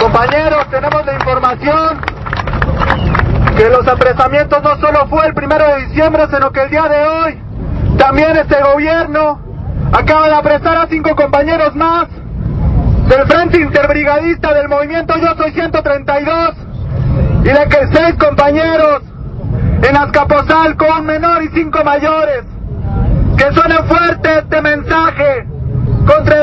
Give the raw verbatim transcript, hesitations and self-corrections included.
Compañeros, tenemos la información que los apresamientos no solo fue el primero de diciembre, sino que el día de hoy también este gobierno acaba de apresar a cinco compañeros más del Frente Interbrigadista del movimiento Yo Soy ciento treinta y dos y de que seis compañeros en Azcapotzalco, un menor y cinco mayores. Que suene fuerte este mensaje contra